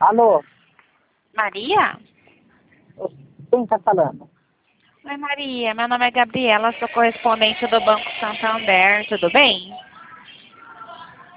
Alô, Maria? quem está falando? Oi, Maria. Meu nome é Gabriela, sou correspondente do Banco Santander. Tudo bem?